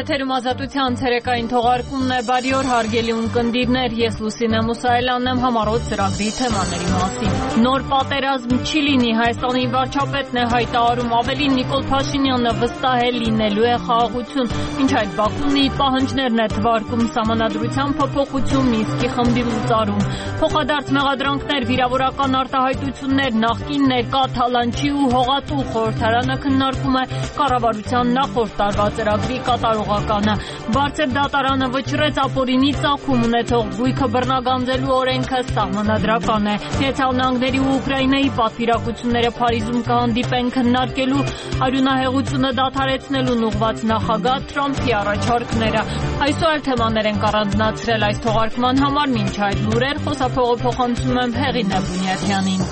Եթերում ազատության ցերեկային թողարկումն է, բարի օր հարգելի ունկնդիրներ, ես Լուսինե Մուսայելյանն եմ, համառոտ ծրագրի թեմաների մասին։ Նոր պատերազմ չի լինի, Հայաստանի վարչապետն է հայտարարում, ավելին Նիկոլ Փաշինյանը վստահ է լինելու է խաղաղություն, ինչ այդ Բաքուն իր պահանջներն է թվարկում, սահմանադրության փոփոխություն, Մինսկի խմբի լուծարում, փոխադարձ մեղադրանքներ, վիրավորական արտահայտություններ, նախկին ներկա Թալանչի ու Հողատու խորհրդարանը քննարկում է կառավարության նախորդ տարվա ծրագրի կատարողականը։ Բարձր դատարանը վճռեց ապօրինի ծագում ունեցող գույքը բռնագանձելու օրենքը սահմանադրական է։ Միացյալ Նահանգների ու Ուկրաինայի պատվիրակությունները Փարիզում կհանդիպեն քննարկելու արյունահեղությունը դադարեցնելուն ուղղված նախագահ Թրամփի առաջարկները։ Այսօր թեմաներ են առանձնացրել այս թողարկման համար, մինչ այդ լուրեր խոսափողը փոխանցում եմ Հեղինե Բունյաթյանին։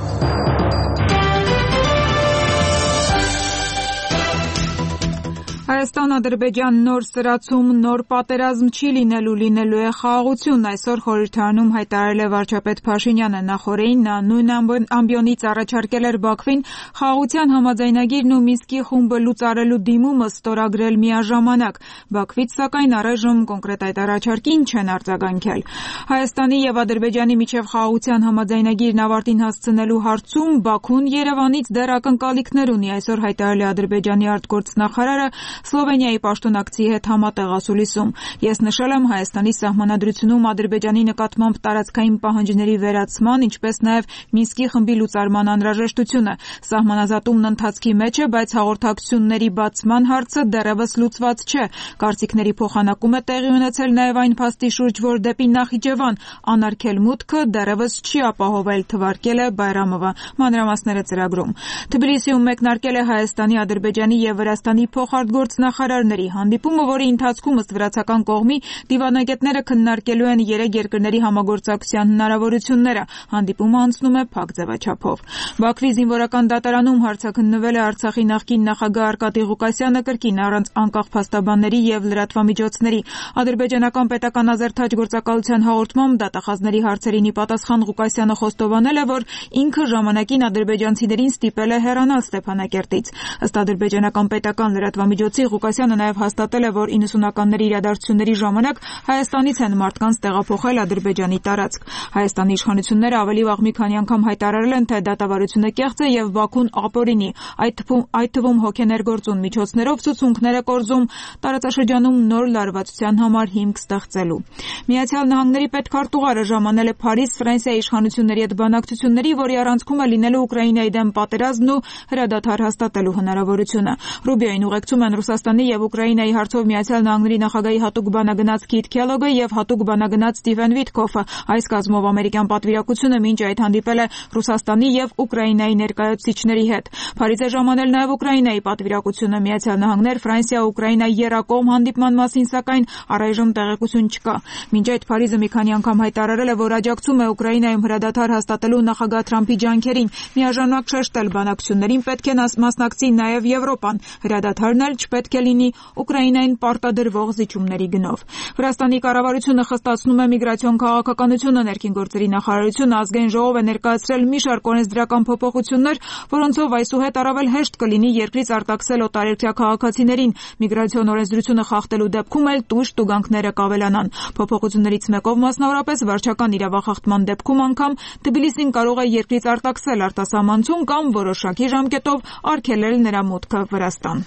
Հայաստան-Ադրբեջան նոր սրացում, նոր պատերազմ չի լինելու է խաղաղություն, այսօր խորհրդարանում հայտարարել է վարչապետ Փաշինյանը, նախորդին նա նույն ամբիոնից առաջարկել էր Բաքվին խաղաղության համաձայնագիրն ու Մինսկի խումբը լուծարելու դիմումը ստորագրել միաժամանակ, Բաքվից սակայն առայժմ կոնկրետ այդ առաջարկին չեն արձագանքել։ Հայաստանի եւ Ադրբեջանի միջև խաղաղության համաձայնագիրն ավարտին հասցնելու հարցում Բաքուն Երևանից դեռ ակնկալիքներ ունի, այսօր հայտարարել է Ադրբեջանի արտգործնախարարը Սլովենիայի պաշտոնակցի հետ համատեղ ասուլիսում։ Ես նշել եմ Հայաստանի սահմանադրությունում Ադրբեջանի նկատմամբ տարածքային պահանջների վերացման, ինչպես նաև Մինսկի խմբի լուծարման անհրաժեշտությունը։ Սահմանազատումն ընթացքի մեջ է, բայց հաղորդակցությունների բացման հարցը դեռևս լուծված չէ։ Կարծիքների փոխանակում է տեղի ունեցել նաև այն փաստի շուրջ, որ դեպի Նախիջևան անարգել մուտքը դեռևս չի ապահովել, թվարկել է Բայրամովը։ Մանրամասները ծրագրում։ Թբիլիսիում մեկնարկել է Հայաստանի, Ադրբեջանի եւ Վրաստանի փոխարտգործնախարարների հանդիպումը, որի ընթացքում ըստ վրացական կողմի դիվանագետները քննարկելու են երեք երկրների համագործակցության հնարավորությունները։ Հանդիպումը անցնում է փակ ձևաչափով։ Բաքվի զինվորական դատարանում հարցաքննվել է Արցախի նախկին նախագահ Արկադի Ղուկասյանը կրկին առանց անկախ փաստաբանների եւ լրատվամիջոցների։ Ադրբեջանական պետական ազերթաջ գործակալության հաղորդմամբ դատախազների հարցերին ի պատասխան Ղուկասյանը խոստովանել է, որ ինքը ժամանակին ադրբեջանցիներին ստիպել է հեռանալ Ստեփանակերտից։ Ըստ ադրբեջանական պետական լրատվամիջոցի Ղուկասյանը նաև հաստատել է, որ 90-ականների իրադարձությունների ժամանակ Հայաստանից են մարդկանց տեղափոխել Ադրբեջանի տարածք։ Հայաստանի իշխանությունները ավելի վաղ մի քանի անգամ հայտարարել են, թե դատավարությունը կեղծ է եւ Բաքուն ապօրինի, այդ թվում հոգեներգործուն միջոցներով ցուցունքներ է կորզում տարածաշրջանում նոր լարվածության համար հիմք ստեղծելու։ Միացյալ Նահանգների պետքարտուղարը ժամանել է Փարիզ Ֆրանսիայի իշխանությունների հետ բանակցությունների, որի առանցքում է լինելու Ուկրաինայի դեմ պատերազմն ու հրադադար հաստատելու հնարավորությունը։ Ռուբիոյին ուղեկցում են Ռուսաստանի եւ Ուկրաինայի հարցով Միացյալ Նահանգների նախագահի հատուկ բանագնաց Քիթ Քելոգը եւ հատուկ բանագնաց Ստիվեն Վիտկոֆը։ Այս կազմով ամերիկյան պատվիրակությունը մինչ այդ հանդիպել է Ռուսաստանի եւ Ուկրաինայի ներկայացուցիչների հետ։ Փարիզ է ժամանել նաեւ Ուկրաինայի պատվիրակությունը, Միացյալ Նահանգներ, Ֆրանսիա, Ուկրաինա երակողմ հանդիպման մասին, սակայն առայժմ տեղեկություն չկա։ Մինչ այդ Փարիզը մի քանի անգամ հայտարարել է, որ աջակցում է Ուկրաինայում հրադադար հաստատելու նախագահ Թրամփի ջանքերին։ Միաժամանակ շեշտել բանակցություններին պետք է մասնակցի նաեւ Եվրոպան։ Հրադադարն էլ չպետք է լինի Ուկրաինային պարտադրվող զիջումների գնով։ Վրաստանի կառավարությունը խստացնում է միգրացիոն քաղաքականությունը, ներքին գործերի նախարարությունը ազգային ժողով է ներկայացրել մի շարք օրենսդրական փոփոխություններ, որոնցով այսուհետ առավել հեշտ կլինի երկրից արտաքսել օտարերկրյա քաղաքացիներին։ Միգրացիոն օրենսդրությունը խախտելու դեպքում էլ տույժ տուգանքները կավելանան։ Փոփոխություններից մեկով մասնավորապես վարչական իրավախախտման դեպքում անգամ Թբիլիսին կարող է երկրից արտաքսել արտասահմանցուն կամ որոշակի ժամկետով արգելել նրա մուտքը Վրաստան։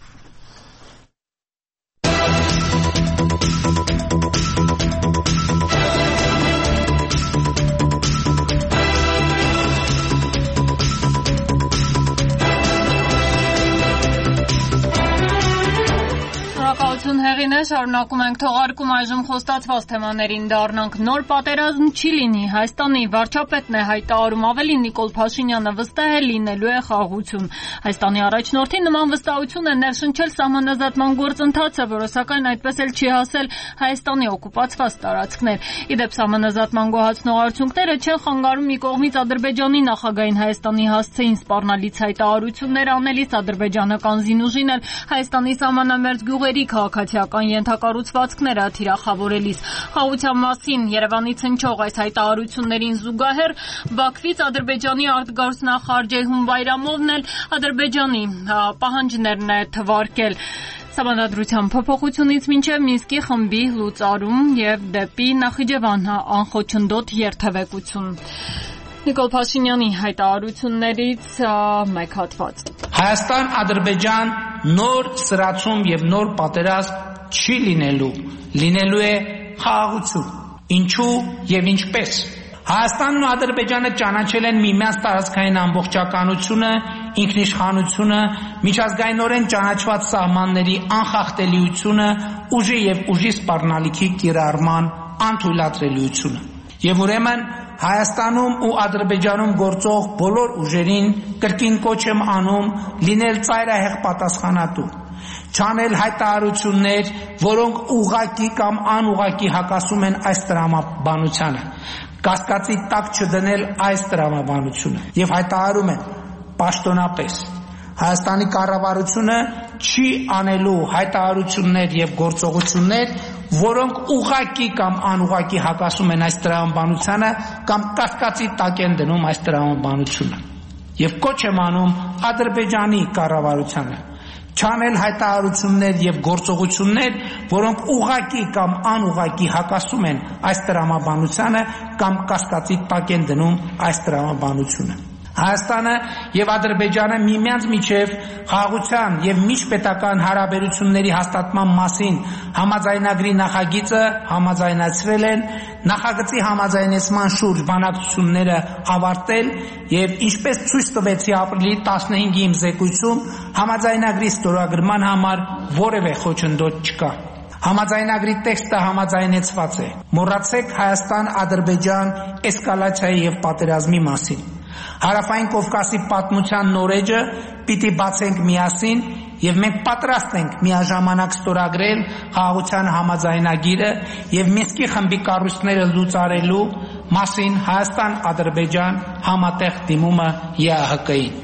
Շնորհակալություն Հեղինե, շարունակում ենք թողարկում, այժմ խոստացված թեմաներին դառնանք։ Նոր պատերազմ չի լինի, Հայաստանի վարչապետն է հայտարարում, ավելին Նիկոլ Փաշինյանը վստահ է լինելու է խաղաղություն։ Հայաստանի առաջնորդին նման վստահություն է ներշնչել սահմանազատման գործընթացը, որը սակայն այդպես էլ չի հասել Հայաստանի օկուպացված տարածքներ։ Իդեպ սահմանազատման գոհացնող արդյունքները չեն խանգարում մի կողմից Ադրբեջանի նախագահին Հայաստանի հասցեին սպառնալից հայտարարություններ անելիս, ադրբեջանական զինուժին էլ Հայաստանի սահմանամերձ գյուղերի քաղաքացիական ենթակառուցվածքները թիրախավորելիս։ Խաղաղության մասին Երևանից հնչող այս հայտարարություններին զուգահեռ Բաքվից Ադրբեջանի արտգործնախարար Ջեյհուն Բայրամովն էլ Ադրբեջանի պահանջներն է թվարկել։ Սահմանադրության փոփոխությունից մինչև Մինսկի խմբի լուծարում եւ դեպի Նախիջևան անխոչնդոտ երթևեկություն։ Նիկոլ Փաշինյանի հայտարարություններից մեկ հատված։ Հայաստան-Ադրբեջան նոր սրացում եւ նոր պատերազմ չի լինելու է խաղաղություն։ Ինչու եւ ինչպես։ Հայաստանն ու Ադրբեջանը ճանաչել են միմյանց տարածքային ամբողջականությունը, ինքնիշխանությունը, միջազգայինորեն ճանաչված սահմանների անխախտելիությունը, ուժի եւ ուժի սպառնալիքի կիրառման անթույլատրելիությունը։ Եվ ուրեմն Հայաստանում ու Ադրբեջանում գործող բոլոր ուժերին կրկին կոչ եմ անում լինել ծայրահեղ պատասխանատու, չանել հայտարարություններ, որոնք ուղղակի կամ անուղղակի հակասում են այս տրամաբանությանը, կասկածի տակ չդնել այս տրամաբանությունը եւ հայտարարում են պաշտոնապես Հայաստանի կառավարությունը չի անելու հայտարարություններ եւ գործողություններ, որոնք ուղղակի կամ անուղղակի հակասում են այս տրամաբանությանը կամ կասկածի տակ են դնում այս տրամաբանությունը։ Եվ կոչ եմ անում Ադրբեջանի կառավարությանը չանել հայտարարություններ եւ գործողություններ, որոնք ուղղակի կամ անուղղակի հակասում են այս տրամաբանությանը կամ կասկածի տակ են դնում այս տրամաբանությունը։ Հայաստանը եւ Ադրբեջանը միմյանց միջև խաղաղության եւ միջպետական հարաբերությունների հաստատման մասին համաձայնագրի նախագիծը համաձայնացրել են, նախագծի համաձայնեցման շուրջ բանակցությունները ավարտել եւ ինչպես ցույց տվեցի ապրիլի 15-ի իմ զեկույցում, համաձայնագրի ստորագրման համար որևէ խոչընդոտ չկա։ Համաձայնագրի տեքստը համաձայնեցված է։ Մոռացեք Հայաստան-Ադրբեջան էսկալացիայի եւ պատերազմի մասին։ Հարավային Կովկասի պատմության նորեջը պիտի բացենք միասին եւ մենք պատրաստ ենք միաժամանակ ստորագրել խաղաղության համաձայնագիրը եւ Մինսկի խմբի կառույցները լուծարելու մասին Հայաստան-Ադրբեջան համատեղ դիմումը ԵԱՀԿ-ին։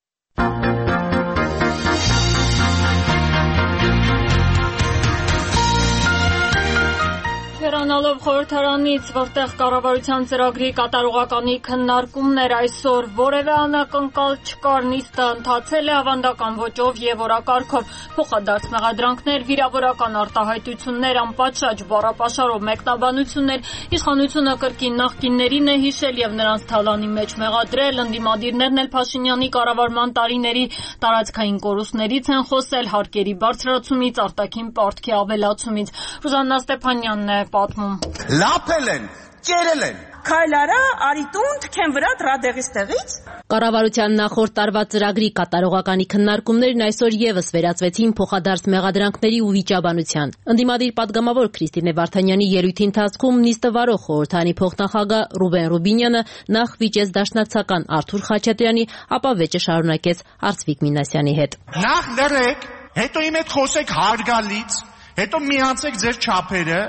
Հեռանալով խորհրդարանից, որտեղ կառավարության ծրագրի կատարողականի քննարկումներ այսօր որևէ անակնկալ չկար, նիստը ընթացել է ավանդական ոճով եւ օրակարգով։ Փոխադարձ մեղադրանքներ, վիրավորական արտահայտություններ, անպատշաճ բառապաշարով մեկնաբանություններ, իշխանությունը կրկին նախկիններին է հիշել եւ նրանց թալանի մեջ մեղադրել, ընդդիմադիրներն էլ Փաշինյանի կառավարման տարիների տարածքային կորուստներից են խոսել, հարկերի բարձրացումից, արտաքին պարտքի ավելացումից։ Ռուզաննա Ստեփանյանն է պատմում։ Լափել են, ճերել են։ Քայլ արա, արի տուն, թքեն վրա դրադեղից տեղից։ Կառավարության նախորդ տարվա ծրագրի կատարողականի քննարկումներն այսօր եւս վերածվեցին փոխադարձ մեղադրանքների ու վիճաբանության։ Ընդդիմադիր պատգամավոր Քրիստինե Վարդանյանի ելույթի ընթացքում նիստը վարող խորհրդարանի փոխնախագահ Ռուբեն Ռուբինյանը նախ վիճեց դաշնակցական Արթուր Խաչատրյանի, ապա վեճը շարունակեց Արծվիկ Մինասյանի հետ։ Նախ լրեք, հետո իմ հետ խոսեք հարգալից, հետո միացեք ձեր չափերը։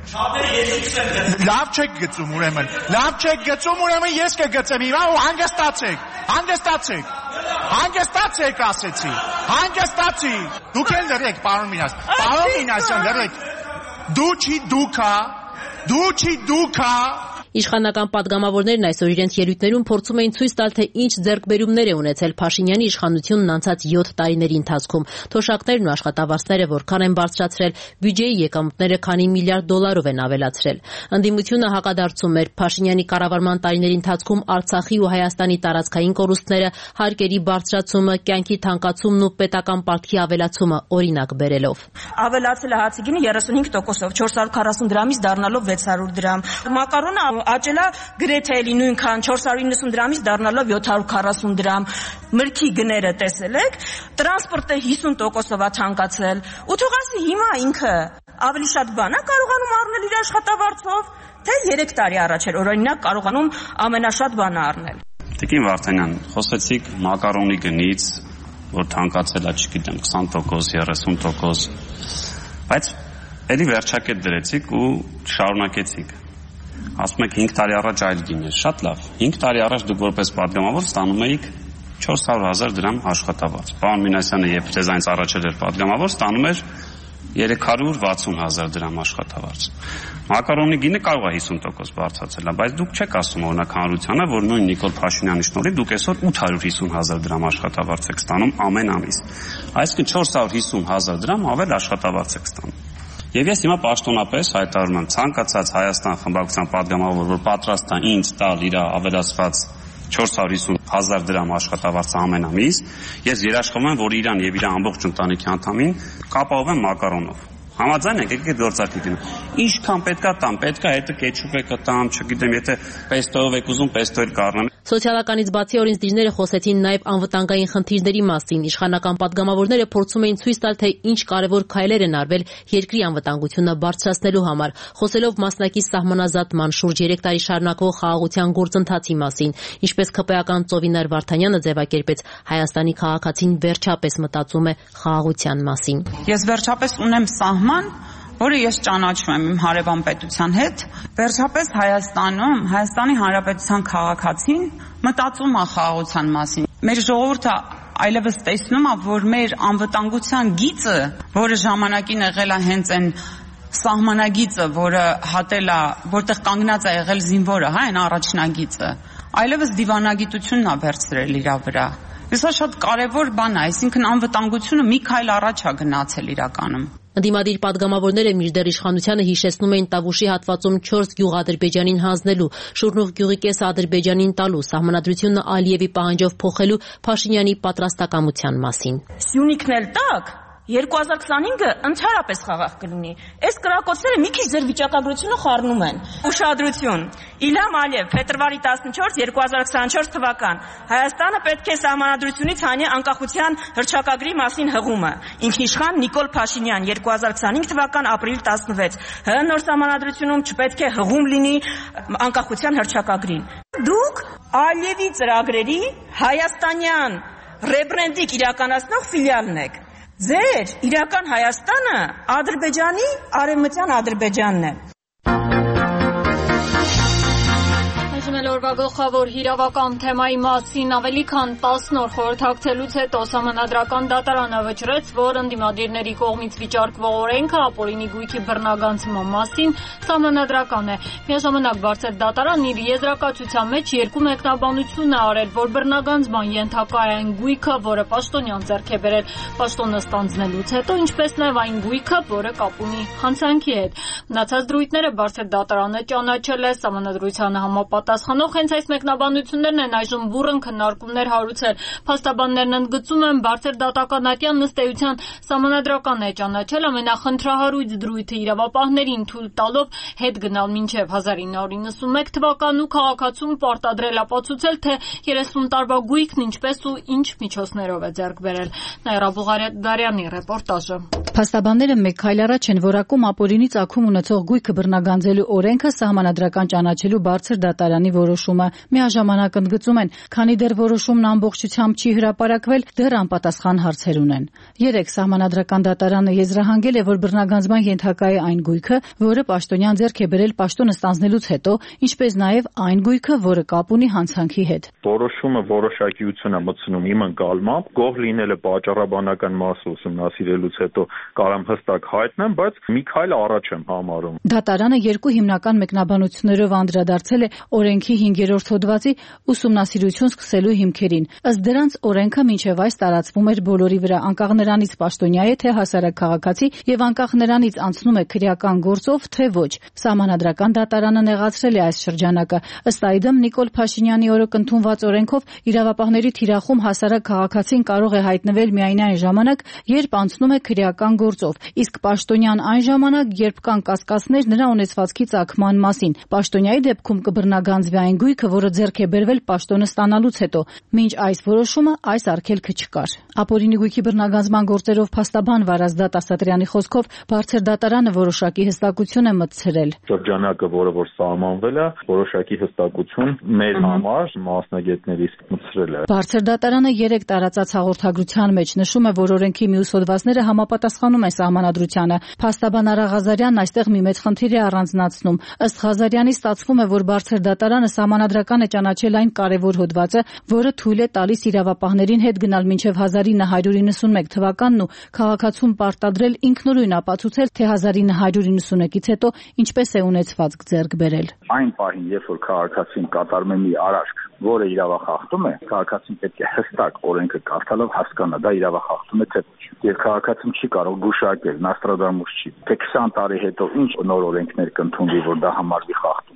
Լավ չեք գծում ուրեմն։ Լավ չեք գծում ուրեմն ես կգծեմ հիմա ու հանգստացեք։ Հանգստացեք։ Հանգստացեք ասեցի։ Հանգստացի։ Դուք էլ լրեք, պարոն Մինասյան։ Պարոն Մինասյան, լրեք։ Դու չի դուքա։ Իշխանական պատգամավորներն այսօր իրենց ելույթներում փորձում էին ցույց տալ, թե ինչ ձեռքբերումներ է ունեցել Փաշինյանի իշխանությունն անցած 7 տարիների ընթացքում։ Թոշակներն ու աշխատավարձները որքան են բարձրացրել, բյուջեի եկամուտները քանի միլիարդ դոլարով են ավելացրել։ Ընդդիմությունը հակադարձում էր Փաշինյանի կառավարման տարիների ընթացքում Արցախի ու Հայաստանի տարածքային կորուստները, հարկերի բարձրացումը, կյանքի թանկացումն ու պետական պարտքի ավելացումը օրինակ բերելով։ Ավելացել է հացի գինը 35%-ով, 440 դրամից դառնալով 600 դրամ։ Մակարոնը աճելա գրեթե էլի նույնքան 490 դրամից դառնալով 740 դրամ։ Մրգի գները տեսել եք, տրանսպորտը 50%-ով է թանկացել։ Ու թողասի հիմա ինքը ավելի շատ բան է կարողանում առնել իր աշխատավարձով, թե 3 տարի առաջ էր օրինակ կարողանում ամենաշատ բանը առնել։ Տիկին Վարդանյան, խոսեցիք մակարոնի գնից, որ թանկացել է, չգիտեմ, 20%, 30%, բայց էլի վերջակետ դրեցիք ու շարունակեցիք։ Ասում եք 5 տարի առաջ այլ գին էր, շատ լավ։ 5 տարի առաջ դուք որպես պատգամավոր ստանում էիք 400,000 դրամ աշխատավարձ։ Պարոն Մինասյանը, երբ ձեզանից առաջել էր պատգամավոր, ստանում էր 360,000 դրամ աշխատավարձ։ Մակարոնի գինը կարող է 50% բարձրացել, բայց դուք չեք ասում օրինակ հանրությանը, որ նույն Նիկոլ Փաշինյանի շնորհիվ դուք այսօր 850,000 դրամ աշխատավարձ եք ստանում ամեն ամիս։ Այսինքն 450,000 դրամ ավել աշխատավարձ եք ստանում։ Եվ ես հիմա պաշտոնապես հայտարարում եմ ցանկացած Հայաստան խմբակցության падգամավոր, որ պատրաստ է ինձ տալ իր ավելացված 450,000 դրամ աշխատավարձ ամեն ամիս, ես երաշխվում եմ, որ իրան եւ իր ամբողջ ընտանիքի անդամին կապահովեմ մակարոնով։ Համաձայն եք, եկեք գործարքի գնա։ Ինչքան պետքա տամ, պետքա հետը կետչուպ եք տամ, չգիտեմ, եթե պեստոյով եք ուզում, պեստոյել կառնեմ։ Սոցիալականից բացի օրենսդիրները խոսեցին նաև անվտանգային խնդիրների մասին։ Իշխանական падգամավորները փորձում էին ցույց տալ, թե ինչ կարևոր քայլեր են արվել երկրի անվտանգությունը բարձրացնելու համար, խոսելով մասնակից սահմանազատման շուրջ 3 տարի շարունակվող խաղաղության գործընթացի մասին, ինչպես ԿՊ-ական Ծովինար Վարդանյանը ձևակերպեց, Հայաստանի քաղաքացին վերջապես մտածում է խաղաղության մասին։ Ես վերջապես ունեմ սահման, որը ես ճանաչում եմ իմ հարևան պետության հետ, վերջապես Հայաստանում, Հայաստանի Հանրապետության քաղաքացին մտածում է խաղաղության մասին։ Մեր ժողովուրդը այլևս տեսնում է, որ մեր անվտանգության գիծը, որը ժամանակին եղել է հենց այն սահմանագիծը, որը հատել է, որտեղ կանգնած է եղել զինվորը, հա, այն առաջնագիծը, այլևս դիվանագիտությունն է վերցրել իր վրա։ Սա շատ կարևոր բան է, այսինքն անվտանգությունը մի քայլ առաջ է գնացել իրականում։ Ընդդիմադիր падգամավորները մինչդեռ իշխանությանը հիշեցնում էին Տավուշի հատվածում 4 գյուղ Ադրբեջանին հանձնելու, Շուռնուղ գյուղի կեսը Ադրբեջանին տալու, սահմանադրությունը Ալիևի պահանջով փոխելու Փաշինյանի պատրաստակամության մասին։ Սյունիքն էլ տակ 2025-ը ընդհանրապես խաղաղ կլինի։ Այս կրակոցները մի քիչ ձեր վիճակագրությունը խառնում են։ Ուշադրություն։ Իլհամ Ալիև, փետրվարի 14, 2024 թվական։ Հայաստանը պետք է սահմանադրությունից հանի անկախության հռչակագրի մասին հղումը։ Ինքնիշխան Նիկոլ Փաշինյան, 2025 թվական ապրիլ 16։ ՀՀ նոր սահմանադրությունում չպետք է հղում լինի անկախության հռչակագրին։ Դուք Ալիևի ծրագրերի հայաստանյան ռեբրենդինգ իրականացնող ֆիլիալն եք։ Ձեր իրական Հայաստանը Ադրբեջանի արևմտյան Ադրբեջանն է։ Օրվա գլխավոր հիրավական թեմայի մասին ավելի քան 10 օր խորհրդակցելուց հետո Սահմանադրական դատարանը վճռեց, որ ընդդիմադիրների կողմից վիճարկվող օրենքը ապօրինի գույքի բռնագանցման մասին սահմանադրական է։ Միաժամանակ բարձր դատարանն իր եզրակացության մեջ երկու մեկնաբանություն է արել, որ բռնագանցման ենթակա է այն գույքը, որը պաշտոնյան ձեռք է բերել պաշտոնը ստանձնելուց հետո, ինչպես նաև այն գույքը, որը կապ ունի հանցանքի հետ։ Մնացած դրույթները բարձր դատարանը ճանաչել է սահմանադրությանը համապատասխանող հենց այս մեկնաբանություններն են այժմ բուռն քննարկումներ հարուցել։ Փաստաբաններն ընդգծում են բարձր դատականատյան ըստ էության սահմանադրական է ճանաչել ամենախնդրահարույց դրույթը իրավապահներին թույլ տալով հետ գնալ մինչև 1991 թվականն ու քաղաքացուն պարտադրել ապացուցել, թե 30 տարվա գույքն ինչպես ու ինչ միջոցներով է ձեռք բերել։ Նաիրա Բուղարյանի ռեպորտաժը։ Փաստաբանները մեկ քայլ առաջ են որակում ապօրինի ծագում ունեցող գույքը բռնագանձելու օրենքը սահմանադրական ճանաչելու բարձր դատարանի որոշումը։ Միաժամանակ ընդգծում են, քանի դեռ որոշումն ամբողջությամբ չի հրապարակվել, դեռ անպատասխան հարցեր ունեն։ 3 սահմանադրական դատարանը եզրահանգել է, որ բռնագանձման ենթակա է այն գույքը, որը պաշտոնյան ձեռք է բերել պաշտոնը ստանձնելուց հետո, ինչպես նաև այն գույքը, որը կապ ունի հանցանքի հետ։ Որոշումը որոշակիություն է մտցնում իմ ընկալմամբ, գող լինելը պատճառաբանական մասը ուսումնասիրելուց հետո կարամ հստակ հայտնեմ, բայց մի քայլ առաջ եմ համարում։ Դատարանը երկու հիմնական մեկնաբանություններով անդրադարձել է օրենքի 5-րդ հոդվածի ուսումնասիրություն սկսելու հիմքերին։ Ըստ դրանց օրենքը մինչև այս տարածվում էր բոլորի վրա, անկախ նրանից պաշտոնյա է թե հասարակ քաղաքացի եւ անկախ նրանից անցնում է քրեական գործով թե ոչ։ Սահմանադրական դատարանը նեղացրել է այս շրջանակը։ Ըստ այդմ Նիկոլ Փաշինյանի օրոք ընդունված օրենքով իրավապահների թիրախում հասարակ քաղաքացին կարող է հայտնվել միայն այն ժամանակ, երբ անցնում է քրեական գործով, իսկ պաշտոնյան այն ժամանակ, երբ կան կասկածներ նրա ունեցվածքի ծագման մասին։ Պաշտոնյայի դեպքում կբռնագանձվի այն գույքը, որը ձեռք է բերվել պաշտոնը ստանալուց հետո։ Մինչ այս որոշումը այս արգելքը չկար։ Ապօրինի գույքի բռնագանձման գործերով փաստաբան Վարազդատ Ասատրյանի խոսքով բարձր դատարանը որոշակի հստակություն է մտցրել։ Շրջանակը, որը որ սահմանվել է, որոշակի հստակություն մեր համար մասնագետներից մտցրել է։ Բարձր դատարանը 3 տարածած հաղորդագրության մեջ նշում է, որ օրենքի մյուս հոդվածները համապատասխան համապատասխանում է սահմանադրությանը։ Փաստաբան Արա Ղազարյանն այստեղ մի մեծ խնդիր է առանձնացնում։ Ըստ Ղազարյանի ստացվում է, որ բարձր դատարանը սահմանադրական է ճանաչել այն կարևոր հոդվածը, որը թույլ է տալիս իրավապահներին հետ գնալ մինչև 1991 թվականն ու քաղաքացուն պարտադրել ինքնուրույն ապացուցել, թե 1991-ից հետո ինչպես է ունեցվածք ձեռք բերել։ Այն պահին, երբ որ քաղաքացին կատարում է մի արարք, որը իրավախախտում է, քաղաքացին պետք է հստակ օրենքը կարդալով հասկանա, դա իրավախախտում է թե ոչ։ Եվ քաղաքացին չի կարող գուշակել, Նաստրադամուս չի, թե 20 տարի հետո ինչ նոր օրենքներ կընդունվի, որ դա համարվի խախտում։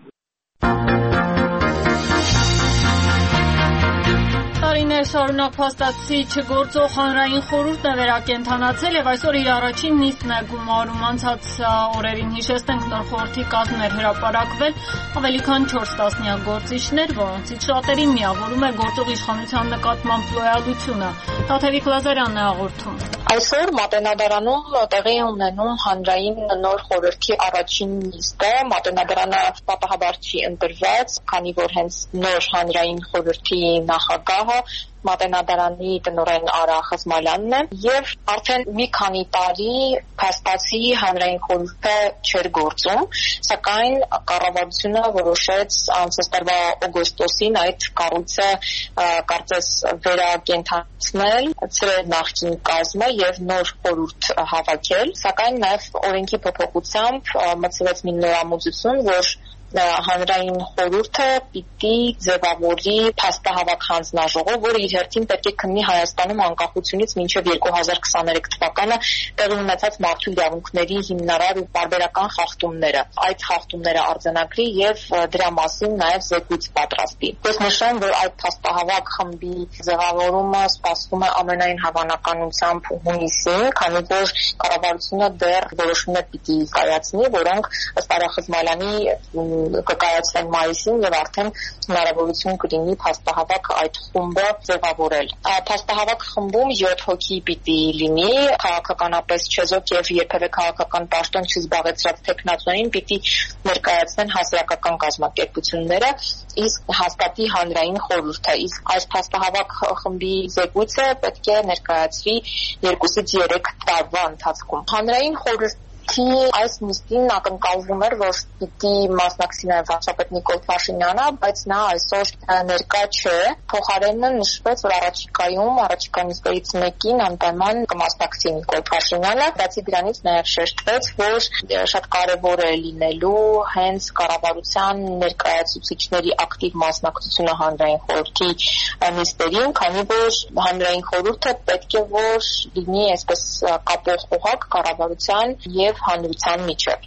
Տարիներ շարունակ փաստացի չգործող հանրային խորհուրդն է վերակենդանացել եւ այսօր իր առաջին նիստն է գումարում։ Անցած օրերին հիշեցնենք նոր խորհրդի կազմն էր հրապարակվել ավելի քան 4 տասնյակ գործիչներ, որոնցից շատերին միավորում է գործող իշխանության նկատմամբ լոյալությունը։ Տաթևիկ Լազարյանն է հաղորդում։ Այսօր Մատենադարանում տեղի է ունենում հանրային նոր խորհրդի առաջին նիստը։ Մատենադարանը պատահաբար չի ընտրված, քանի որ հենց նոր հանրային խորհրդի նախագահը Մատենադարանի տնօրեն Արա Խզմալյանն է եւ արդեն մի քանի տարի փաստացի հանրային խորհուրդը չէր գործում, սակայն կառավարությունը որոշեց անցած տարվա օգոստոսին այդ կառույցը կարծես վերակենդանացնել, ծրել նախկին կազմը եւ նոր խորհուրդ հավաքել, սակայն նաեւ օրենքի փոփոխությամբ մտցվեց մի նորամուծություն, որ հանրային խորհուրդը պիտի ձևավորի փաստահավաք հանձնաժողով, որը իր հերթին պետք է քննի Հայաստանում անկախությունից մինչև 2023 թվականը տեղի ունեցած մարդու իրավունքների հիմնարար ու պարբերական խախտումները։ Այդ խախտումները արձանագրի եւ դրա մասին նաեւ զեկույց պատրաստի։ Ես նշեմ, որ այդ փաստահավաք խմբի ձևավորումը սպասվում է ամենայն հավանականությամբ հունիսին, քանի որ կառավարությունը դեռ որոշումներ պիտի կայացնի, որոնք ըստ Արա Խզմալյանի կկայացվեն մայիսին եւ արդեն հնարավորություն կլինի փաստահավաք այդ խումբը ձևավորել։ Փաստահավաք խմբում 7 հոգի պիտի լինի, քաղաքականապես չեզոք եւ երբևէ քաղաքական պաշտոն չզբաղեցրած տեխնացուներին պիտի ներկայացնեն հասարակական կազմակերպությունները, իսկ հաստատի հանրային խորհուրդը։ Իսկ այս փաստահավաք խմբի զեկույցը պետք է ներկայացվի 2-ից 3 տարվա ընթացքում։ Հանրային խորհուրդ այս նիստին ակնկալվում էր, որ պիտի մասնակցի նաև վարչապետ Նիկոլ Փաշինյանը, բայց նա այսօր ներկա չէ։ Փոխարենը նշվեց, որ առաջիկա նիստերից մեկին անպայման կմասնակցի Նիկոլ Փաշինյանը։ Բացի դրանից նաև շեշտվեց, որ շատ կարևոր է լինելու հենց կառավարության ներկայացուցիչների ակտիվ մասնակցությունը հանրային խորհրդի նիստերին, քանի որ հանրային խորհուրդը պետք է որ լինի այսպես կապող օղակ կառավարության եւ հանրության միջև։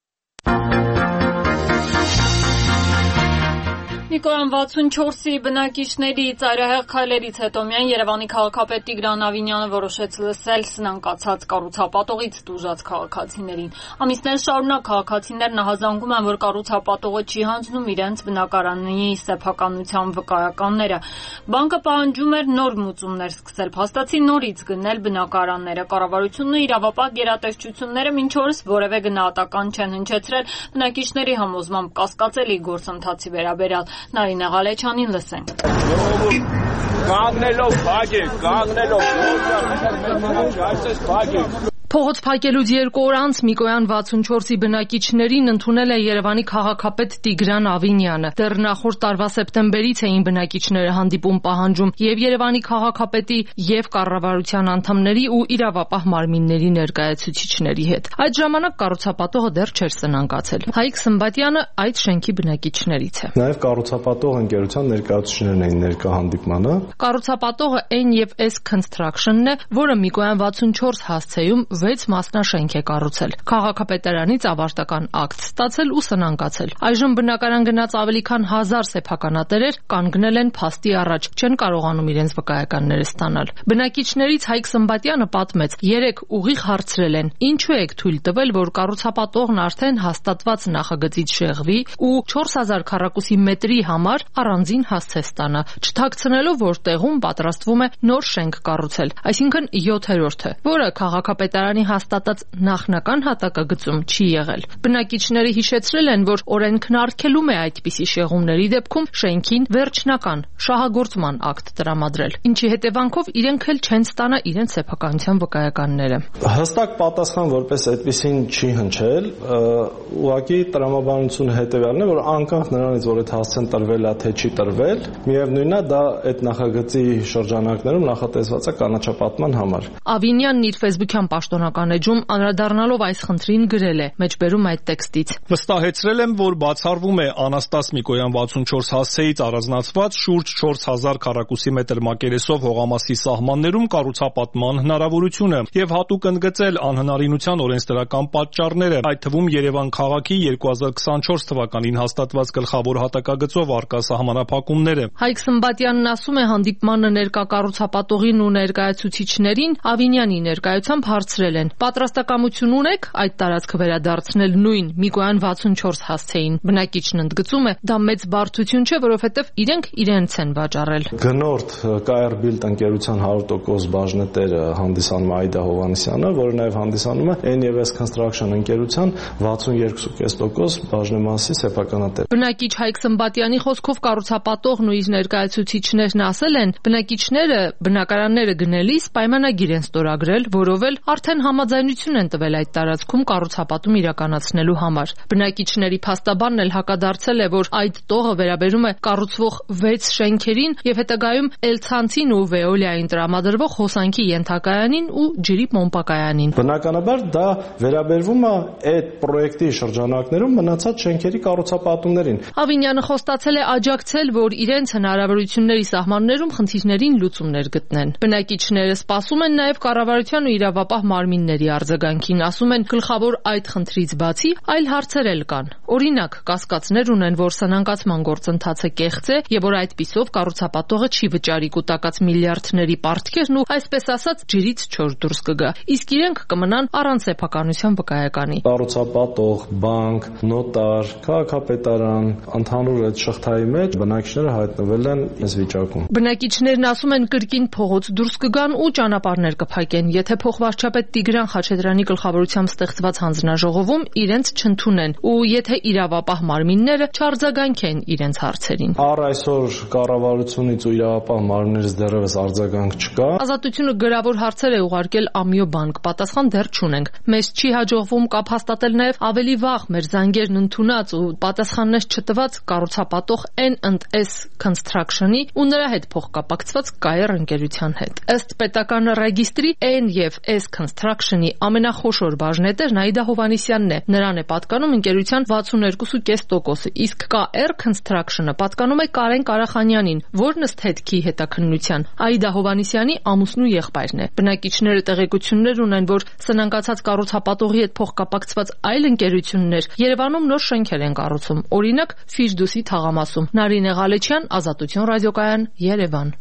Նիկոյան 64-ի բնակիչների ծայրահեղ քայլերից հետո միայն Երևանի քաղաքապետ Տիգրան Ավինյանը որոշեց լսել սնանկացած կառուցապատողից տուժած քաղաքացիներին։ Ամիսներ շարունակ քաղաքացիներն ահազանգում են, որ կառուցապատողը չի հանձնում իրենց բնակարանի սեփականության վկայականները։ Բանկը պահանջում էր նոր մուծումներ սկսել, փաստացի նորից գնել բնակարանները։ Կառավարությունն ու իրավապահ գերատեսչությունները մինչ օրս որևէ գնահատական չեն հնչեցրել բնակիչների համոզմամբ կասկածելի գործընթացի վերաբերյալ։ Նարինե Ղալեչյանին լսենք։ Փողոց փակելուց 2 օր անց Միկոյան 64-ի բնակիչներին ընդունել է Երևանի քաղաքապետ Տիգրան Ավինյանը։ Դեռ նախորդ տարվա սեպտեմբերից էին բնակիչները հանդիպում պահանջում եւ Երևանի քաղաքապետի եւ կառավարության անդամների ու իրավապահ մարմինների ներկայացուցիչների հետ։ Այդ ժամանակ կառուցապատողը դեռ չէր սնանկացել։ Հայկ Սմբատյանը այդ շենքի բնակիչներից է։ Նաեւ կառուցապատող ընկերության ներկայացուցիչներն էին ներկա հանդիպմանը։ Կառուցապատողը N&S Construction-ն է, որը Միկոյան 64 հասցեում 6 մասնաշենք է կառուցել։ Քաղաքապետարանից ավարտական ակտ ստացել ու սնանկացել։ Այժմ բնակարան գնաց ավելի քան 1000 սեփականատերեր կանգնել են փաստի առաջ, չեն կարողանում իրենց վկայականները ստանալ։ Բնակիչներից Հայկ Սմբատյանը պատմեց, 3 ուղիղ հարցրել են. ինչու եք թույլ տվել, որ կառուցապատողն արդեն հաստատված նախագծից շեղվի ու 4000 քառակուսի մետրի համար առանձին հասցե ստանա, չթաքցնելով, որ տեղում պատրաստվում է նոր շենք կառուցել, այսինքն 7-րդը, որը քաղաքապետարանի կապիտարանի հաստատած նախնական հատակագծում չի եղել։ Բնակիչները հիշեցրել են, որ օրենքն արգելում է այդպիսի շեղումների դեպքում շենքին վերջնական շահագործման ակտ տրամադրել, ինչի հետևանքով իրենք էլ չեն ստանա իրենց սեփականության վկայականները։ Հստակ պատասխան որպես այդպեսին չի հնչել, ուղղակի տրամաբանությունը հետևյալն է, որ անկախ նրանից, որ այդ հասցեն տրվել է թե չի տրվել, միևնույնն է դա այդ նախագծի շրջանակներում նախատեսված է կանաչապատման համար։ Ավինյանն իր Facebook-յան պաշտոնական էջում անդրադառնալով այս խնդրին գրել է, մեջբերում այդ տեքստից. Վստահեցրել եմ, որ բացառվում է Անաստաս Միկոյան 64 հասցեից առանձնացված շուրջ 4000 քառակուսի մետր մակերեսով հողամասի սահմաններում կառուցապատման հնարավորությունը եւ հատուկ ընդգծել անհնարինության օրենսդրական պատճառները, այդ թվում Երևան քաղաքի 2024 թվականին հաստատված գլխավոր հատակագծով արկա սահմանափակումները։ Հայկ Սմբատյանն ասում է, հանդիպմանը ներկա կառուցապատողին ու ներկայացուցիչներին Ավինյանի ներկայությամբ հարցրել են. պատրաստակամություն ունեք այդ տարածքը վերադարձնել նույն Միկոյան 64 հասցեին։ Բնակիչն ընդգծում է, դա մեծ բարդություն չէ, որովհետև իրենք իրենց են վաճառել։ Գնորդ KR Build ընկերության 100% բաժնետերը հանդիսանում է Այդա Հովհաննիսյանը, որը նաև հանդիսանում է NS Construction ընկերության 62.5% բաժնեմասի սեփականատեր։ Բնակիչ Հայկ Սմբատյանի խոսքով կառուցապատողն ու իր ներկայացուցիչներն ասել են, բնակիչները բնակարանները գնելիս պայմանագիր են ստորագրել, որով էլ արդեն համաձայնություն են տվել այդ տարածքում կառուցապատում իրականացնելու համար։ Բնակիչների փաստաբանն էլ հակադարձել է, որ այդ տողը վերաբերում է կառուցվող 6 շենքերին եւ հետագայում Էլցանցին ու Վեոլիային տրամադրվող հոսանքի ենթակայանին ու ջրի պոմպակայանին։ Բնականաբար դա վերաբերվում է այդ պրոյեկտի շրջանակներում մնացած շենքերի կառուցապատումներին։ Ավինյանը խոստացել է աջակցել, որ իրենց հնարավորությունների սահմաններում խնդիրներին լուծումներ գտնեն։ Բնակիչները սպասում են նաև կառավարության ու իրավապահ մարմինների արձագանքին, ասում են գլխավոր այդ խնդրից բացի այլ հարցեր էլ կան։ Օրինակ, կասկածներ ունեն, որ սնանկացման գործընթացը կեղծ է եւ որ այդպիսով կառուցապատողը չի վճարի կուտակած միլիարդների պարտքերն ու այսպես ասած ջրից չոր դուրս կգա։ Իսկ իրենք կմնան առանց սեփականության վկայականի։ Կառուցապատող, բանկ, նոտար, քաղաքապետարան, ընդհանուր այդ շղթայի մեջ բնակիչները հայտնվել են այս վիճակում։ Բնակիչներն ասում են կրկին փողոց դուրս կգան ու ճանապարհներ կփակեն, եթե փոխվարչապետ Տիգրան Խաչատրյանի գլխավորությամբ ստեղծված հանձնաժողովում իրենց չընդունեն ու եթե իրավապահ մարմինները չարձագանքեն իրենց հարցերին։ Առ այսօր կառավարությունից ու իրավապահ մարմիններից դեռևս արձագանք չկա։ Ազատությունը գրավոր հարցեր է ուղարկել Ամիո բանկ, պատասխան դեռ չունենք։ Մեզ չի հաջողվում կապ հաստատել նաև ավելի վաղ մեր զանգերն ընդունած ու պատասխաններ չտված կառուցապատող N&S Construction-ի ու նրա հետ փոխկապակցված KR ընկերության հետ։ Ըստ պետական ռեգիստրի N եւ S Construction-ի ամենախոշոր բաժնետերն Այդա Հովհաննիսյանն է։ Նրան է պատկանում ընկերության 62.5%-ը, իսկ KR Construction-ը պատկանում է Կարեն Կարախանյանին, որն ըստ հետքի հետաքննության Այդա Հովհաննիսյանի ամուսնու եղբայրն է։ Բնակիչները տեղեկություններ ունեն, որ սնանկացած կառուցապատողի հետ փոխկապակցված այլ ընկերություններ Երևանում նոր շենքեր են կառուցում։ Օրինակ Ֆիրդուսի թաղամասում։ Նարինե Ղալեչյան, Ազատություն ռադիոկայան, Երևան։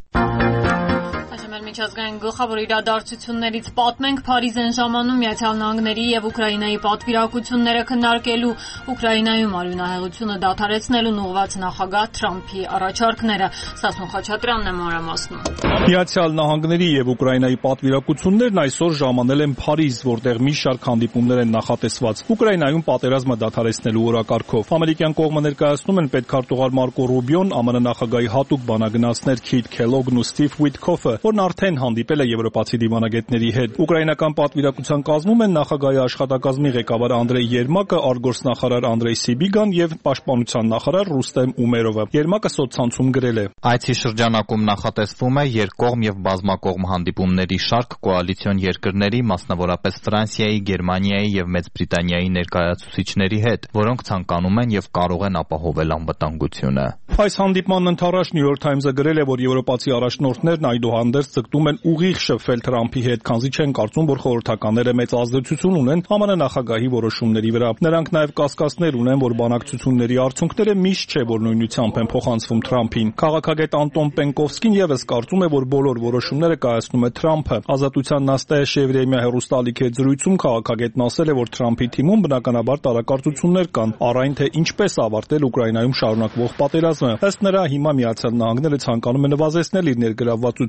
Միջազգային գլխավոր իրադարձություններից պատմենք Փարիզ են ժամանում Միացյալ Նահանգների եւ Ուկրաինայի պատվիրակությունները քննարկելու Ուկրաինայում արյունահեղությունը դադարեցնելուն ուղղված նախագահ Թրամփի առաջարկները։ Սասուն Խաչատրյանն է մանրամասնում։ Միացյալ Նահանգների եւ Ուկրաինայի պատվիրակություններն այսօր ժամանել են Փարիզ, որտեղ մի շարք հանդիպումներ են նախատեսված Ուկրաինայում պատերազմը դադարեցնելու օրակարգով։ Ամերիկյան կողմը ներկայացնում են պետքարտուղար Մարկո Ռուբիոն, ԱՄՆ նախագահի հատուկ բանագնացներ Քիթ Քելոգն ու Ստիվ Ուիտքոֆը, որն արդեն հանդիպել է եվրոպացի դիվանագետների հետ։ Ուկրաինական պատվիրակության կազմում են նախագահի աշխատակազմի ղեկավար Անդրեյ Երմակը, արտգործնախարար Անդրեյ Սիբիգան եւ պաշտպանության նախարար Ռուստեմ Ումերովը։ Երմակը սոցցանցում գրել է. Այցի շրջանակում նախատեսվում է երկկողմ եւ բազմակողմ հանդիպումների շարք կոալիցիոն երկրների, մասնավորապես Ֆրանսիայի, Գերմանիայի եւ Մեծ Բրիտանիայի ներկայացուցիչների հետ, որոնք ցանկանում են եւ կարող են ապահովել անվտանգությունը։ Այս հանդիպման ընթառաջ New York Times-ը գրել է, որ եվրոպացի առաջնորդներն այդուհանդերձ ցկտում են ուղիղ շփվել Թրամփի հետ, քանզի չեն կարծում, որ խորհրդականները մեծ ազդեցություն ունեն ԱՄՆ նախագահի որոշումների վրա։ Նրանք նաև կասկածներ ունեն, որ բանակցությունների արդյունքները միշտ չէ, որ նույնությամբ են փոխանցվում Թրամփին։ Քաղաքագետ Անտոն Պենկովսկին եւս կարծում է, որ բոլոր որոշումները կայացնում է Թրամփը։ Ազատության Նաստայա Շևրեմյա հեռուստալիքի հետ զրույցում քաղաքագետն ասել է, որ Թրամփի թիմում բնականաբար տարակարծություններ կան, առ այն թե ինչպես ավարտել Ուկրաինայում շարունակվող պատերազմը։ Ըստ նրա, հիմա Միացյալ Նահանգները ցանկանում է նվազեցնել իր ներգրավվածությունը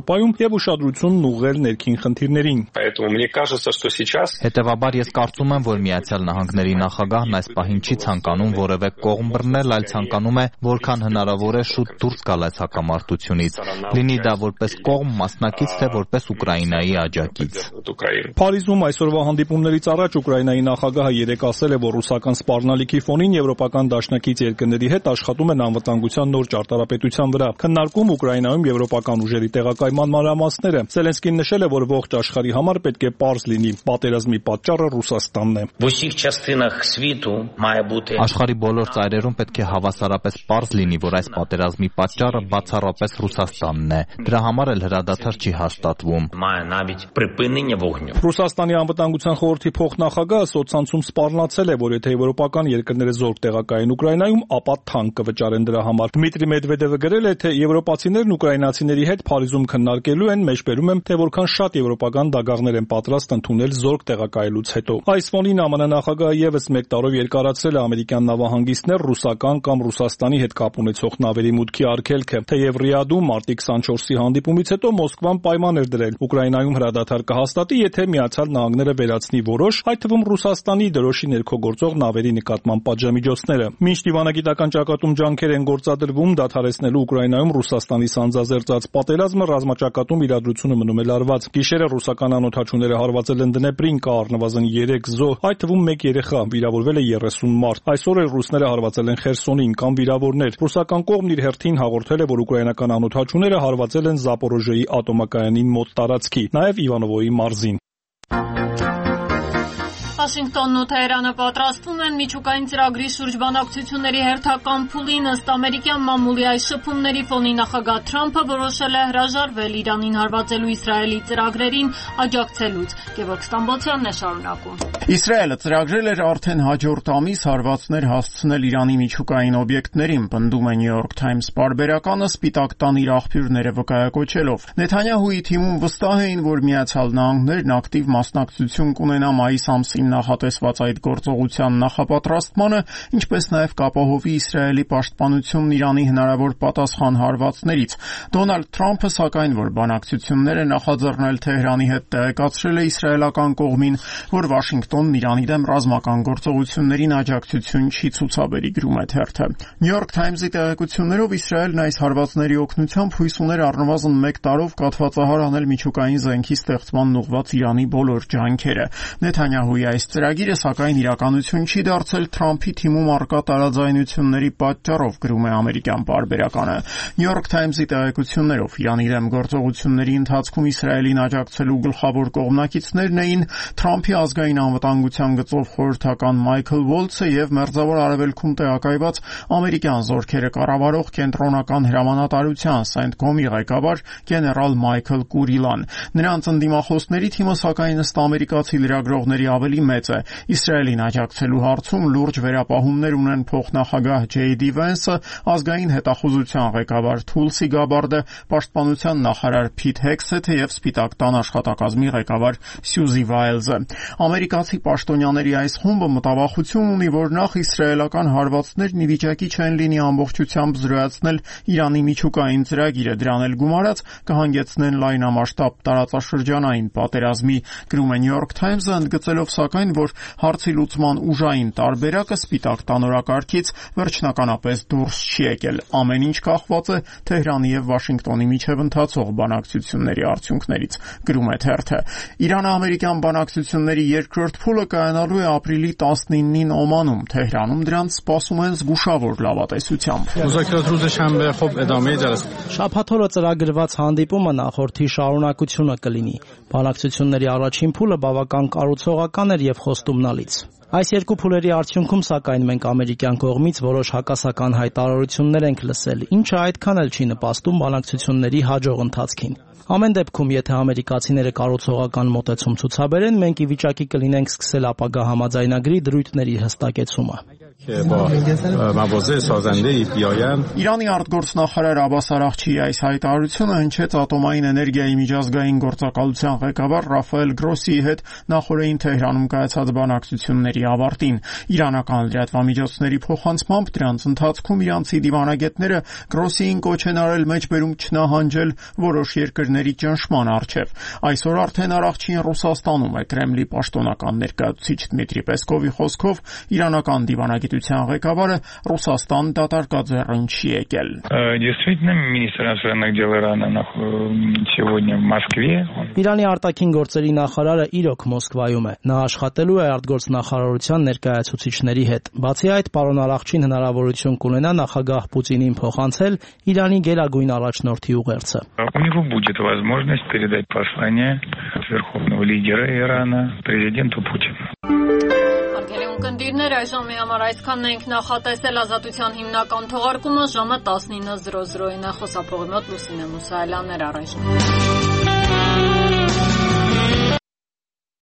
Եվրոպայում եւ ուշադրությունն ուղղել ներքին խնդիրներին։ Հետևաբար ես կարծում եմ, որ Միացյալ Նահանգների նախագահն այս պահին չի ցանկանում որևէ կողմ բռնել, այլ ցանկանում է որքան հնարավոր է շուտ դուրս գալ այս հակամարտությունից, լինի դա որպես կողմ մասնակից, թե որպես Ուկրաինայի աջակից։ Փարիզում այսօրվա հանդիպումներից առաջ Ուկրաինայի նախագահը երեկ ասել է, որ ռուսական սպառնալիքի ֆոնին եվրոպական դաշնակից երկրների հետ աշխատում են անվտանգության նոր ճարտարապետության վրա։ Քննարկում Ուկրաինայում եվրոպական ուժերի տեղակայման մանրամասները։ Զելենսկին նշել է, որ ողջ աշխարհի համար պետք է պարզ լինի՝ պատերազմի պատճառը Ռուսաստանն է։ Աշխարհի բոլոր ծայրերում պետք է հավասարապես պարզ լինի, որ այս պատերազմի պատճառը բացառապես Ռուսաստանն է։ Դրա համար էլ հրադադար չի հաստատվում։ Ռուսաստանի անվտանգության խորհրդի փոխնախագահը սոցցանցում սպառնացել է, որ եթե եվրոպական երկրները զորք տեղակայեն Ուկրաինայում, ապա թանկ կվճարեն դրա համար։ Դմիտրի Մեդվեդևը գրել է, թե եվրոպացիներն ուկրաինացիների հետ Փարիզում քննարկելու են, մեջբերում եմ, թե որքան շատ եվրոպական դագաղներ են պատրաստ ընդունել զորք տեղակայելուց հետո։ Այս ֆոնին ԱՄՆ նախագահը եւս 1 տարով երկարացրել է ամերիկյան նավահանգիստներ ռուսական կամ Ռուսաստանի հետ կապ ունեցող նավերի մուտքի արգելքը, թեև Ռիադում մարտի 24-ի հանդիպումից հետո Մոսկվան պայման էր դրել։ Ուկրաինայում հրադադար կհաստատի, եթե Միացյալ Նահանգները վերացնի որոշ, այդ թվում Ռուսաստանի դրոշի ներքո գործող նավերի նկատմամբ պատժամիջոցները։ Մինչ դիվանագիտական ճակատում ջանքեր են գործադրվում դադարեցնելու Ուկրաինայում Ռուսաստանի սանձազերծած պատերազմը, ռազմաճակատում իրադրությունը մնում է լարված։ Գիշերը ռուսական անօդաչուները հարվածել են Դնեպրին, կա առնվազն 3 զոհ, այդ թվում 1 երեխա, վիրավորվել է 30 մարդ։ Այսօր էլ ռուսները հարվածել են Խերսոնին, կամ վիրավորներ։ Ռուսական կողմն իր հերթին հաղորդել է, որ ուկրաինական անօդաչուները հարվածել են Զապորոժիեի ատոմակայանին մոտ տարածքի, նաև Իվանովոյի մարզին։ Վաշինգտոնն ու Թեհրանը պատրաստվում են միջուկային ծրագրի շուրջ բանակցությունների հերթական փուլին, ըստ ամերիկյան մամուլի այս շփումների ֆոնի նախագահ Թրամփը որոշել է հրաժարվել Իրանին հարվածելու Իսրայելի ծրագրերին աջակցելուց։ Գևորգ Ստամբոլցյանն է շարունակում։ Իսրայելը ծրագրել էր արդեն հաջորդ ամիս հարվածներ հասցնել Իրանի միջուկային օբյեկտներին, պնդում է New York Times պարբերականը Սպիտակ տան իր աղբյուրները վկայակոչելով։ Նեթանյահուի թիմում վստահ էին, որ Միացյալ Նահանգներն ակտիվ մասնակցություն կունենա մայիս ամսին նախատեսված այդ գործողության նախապատրաստմանը, ինչպես նաև կապահովի Իսրայելի պաշտպանությունն Իրանի հնարավոր պատասխան հարվածներից։ Դոնալդ Թրամփը, սակայն, որ բանակցությունները նախաձեռնել Թեհրանի հետ տեղեկացրել է իսրայելական կողմին, որ Վաշինգտոնն Իրանի դեմ ռազմական գործողություններին աջակցություն չի ցուցաբերի, գրում է թերթը։ New York Times-ի տեղեկություններով Իսրայելն այս հարվածների օգնությամբ հույս ուներ առնվազն 1 տարով կաթվածահար անել միջուկային զենքի ստեղծմանն ուղղված Իրանի բոլոր ջանքերը։ Նեթանյահուի այս ծրագիրը, սակայն, իրականություն չի դարձել Թրամփի թիմում առկա տարաձայնությունների պատճառով, գրում է ամերիկյան պարբերականը։ New York Times-ի տեղեկություններով Իրանի դեմ գործողությունների ընթացքում Իսրայելին աջակցելու գլխավոր կողմնակիցներն էին Թրամփի ազգային անվտանգության գծով խորհրդական Մայքլ Վոլցը եւ Մերձավոր Արևելքում տեղակայված ամերիկյան զորքերը կառավարող կենտրոնական հրամանատարության CENTCOM-ի ղեկավար գեներալ Մայքլ Կուրիլան։ Նրանց ընդդիմախոսների թիմը, սակայն, ըստ ամերիկացի լրագրողների ավելի մեծ է։ Իսրայելին աջակցելու հարցում լուրջ վերապահումներ ունեն փոխնախագահ J.D. Vance-ը, ազգային հետախուզության ղեկավար Թուլսի Գաբարդը, պաշտպանության նախարար Փիթ Հեքսեթը եւ Սպիտակ տան աշխատակազմի ղեկավար Սյուզի Վայլզը։ Ամերիկացի պաշտոնյաների այս խումբը մտավախություն ունի, որ նախ իսրայելական հարվածներն ի վիճակի չեն լինի ամբողջությամբ զրոյացնել Իրանի միջուկային ծրագիրը, դրան էլ գումարած կհանգեցնեն լայնամասշտաբ տարածաշրջանային պատերազմի, գրում է New York Times-ը, ընդգծելով սակայն, որ հարցի լուծման ուժային տարբերակը Սպիտակ տան օրակարգից վերջնականապես դուրս չի եկել։ Ամեն ինչ կախված է Թեհրանի եւ Վաշինգտոնի միջև ընթացող բանակցությունների արդյունքներից, գրում է թերթը։ Իրано-ամերիկյան բանակցությունների երկրորդ փուլը կայանալու է ապրիլի 19-ին Օմանում։ Թեհրանում դրանց սպասում են զգուշավոր լավատեսությամբ։ Շաբաթ օրը ծրագրված հանդիպումը նախորդի շարունակությունը կլինի։ Բանակցությունների առաջին փուլը բավական կառուցողական էր եւ խոստումնալից։ Այս երկու փուլերի արդյունքում, սակայն, մենք ամերիկյան կողմից որոշ հակասական հայտարարություններ ենք լսել, ինչը այդքան էլ չի նպաստում բանակցությունների հաջող ընթացքին։ Ամեն դեպքում, եթե ամերիկացիները կառուցողական մոտեցում ցուցաբերեն, մենք ի վիճակի կլինենք սկսել ապագա համաձայնագրի դրույթների հստակեցումը։ Իրանի արտգործնախարար Աբբաս Արաղչիի այս հայտարարությունը հնչեց ատոմային էներգիայի միջազգային գործակալության ղեկավար Ռաֆայել Գրոսիի հետ նախորդին Թեհրանում կայացած բանակցությունների ավարտին։ Իրանական լրատվամիջոցների փոխանցմամբ դրանց ընթացքում իրանցի դիվանագետները Գրոսիին կոչ են արել մեջբերում չնահանջել որոշ երկրների ճնշման առջև։ Այսօր արդեն Արաղչին Ռուսաստանում է։ Կրեմլի պաշտոնական ներկայացուցիչ Դմիտրի Պեսկովի խոսքով իրանական դիվանագիտության ղեկավարը Ռուսաստան դատարկաձեռն չի եկել։ Իրանի արտաքին գործերի նախարարը իրոք Մոսկվայում է։ Նա աշխատելու է արտգործնախարարության ներկայացուցիչների հետ։ Բացի այդ, պարոն Արաղչին հնարավորություն կունենա նախագահ Պուտինին փոխանցել Իրանի գերագույն առաջնորդի ուղերձը։ У него будет возможность передать послание верховного лидера Ирана президенту Путину. Կնդիրներ այժմի համար այսքանն ենք նախատեսել ազատության հիմնական թողարկումը ժամը 19:00-ին է խոսափողի մոտ Լուսինե Մուսայելյաններ առայժմ։